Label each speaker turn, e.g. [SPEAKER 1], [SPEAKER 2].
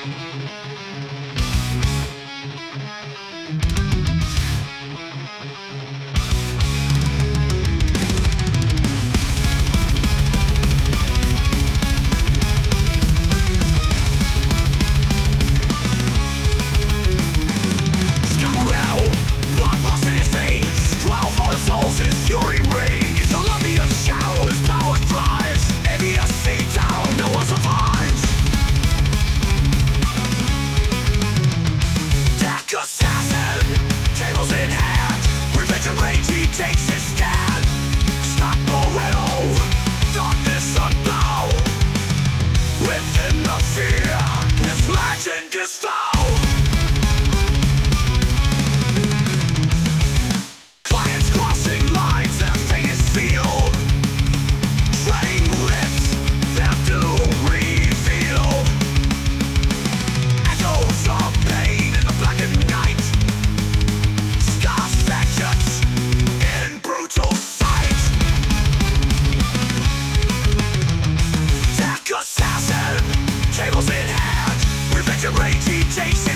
[SPEAKER 1] Takes his stand. Stop the riddle. Darkness unglow. Within the fear, his legend is found. Clients crossing lines, their fate is sealed. Treading lips, their doom revealed. Echoes of pain in the blackened night. Scars, vengeance in brutal sight. Tech assassin, tables in hand. Revenge and rage, he takes